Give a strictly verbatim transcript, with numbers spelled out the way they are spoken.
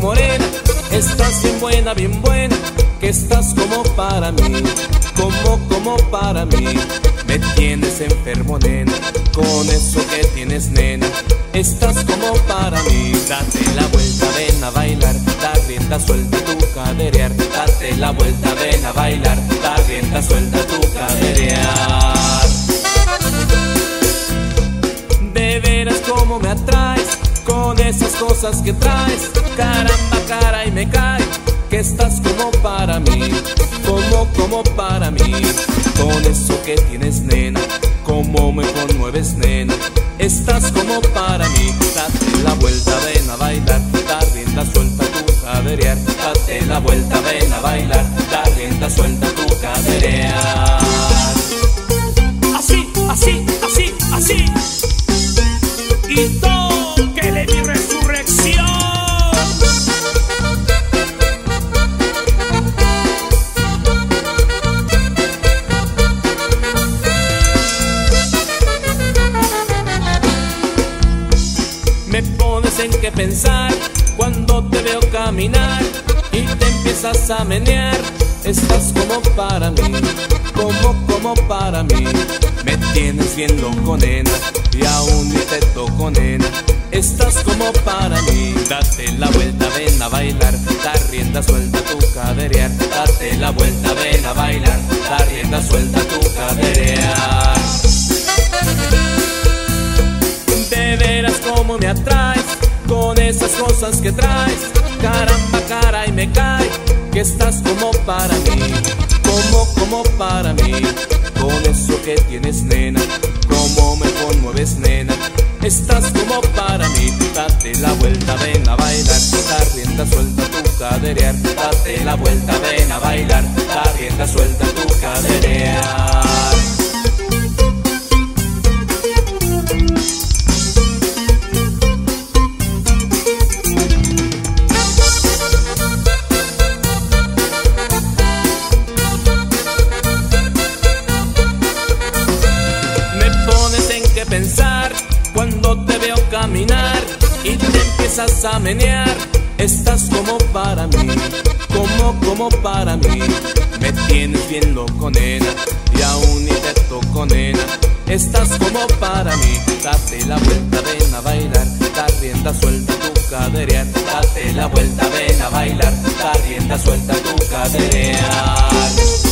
morena, estás bien buena, bien buena, que estás como para mí, como, como para mí. Me tienes enfermo, nena, con eso que tienes, nena, estás como para mí. Date la vuelta, ven a bailar, da rienda suelta tu caderear. Date la vuelta, ven a bailar, da rienda suelta tu caderear. De veras como me atraes, con esas cosas que traes. Caramba, cara, y me cae, que estás como para mí, como, como para mí. Con eso que tienes, nena, como me conmueves, nena, estás como para mí. Date la vuelta, ven a bailar, da rienda suelta tu caderear. Date la vuelta, ven a bailar, da rienda suelta tu caderear. Así, así, así, así. Y tóquele mi resurrección. Me pones en qué pensar cuando te veo caminar y te empiezas a menear. Estás como para mí, como, como para mí. Me tienes bien loco, nena, y aún ni te toco, nena, estás como para mí. Date la vuelta, ven a bailar, da rienda suelta tu caderear. Date la vuelta, ven a bailar, da rienda suelta tu caderear. De veras como me atraes, con esas cosas que traes. Caramba, cara, y me cae, que estás como para mí, como, como para mí. Con eso que tienes, nena, como me conmueves, nena, estás como para mí. Date la vuelta, ven a bailar, da rienda suelta tu caderear. Date la vuelta, ven a bailar, da rienda suelta tu caderear. Pensar cuando te veo caminar y te empiezas a menear. Estás como para mí, como, como para mí. Me tienes bien loco, nena, y aún ni te toco, nena, estás como para mí. Date la vuelta, ven a bailar, da rienda suelta tu caderear. Date la vuelta, ven a bailar, da rienda suelta tu caderear.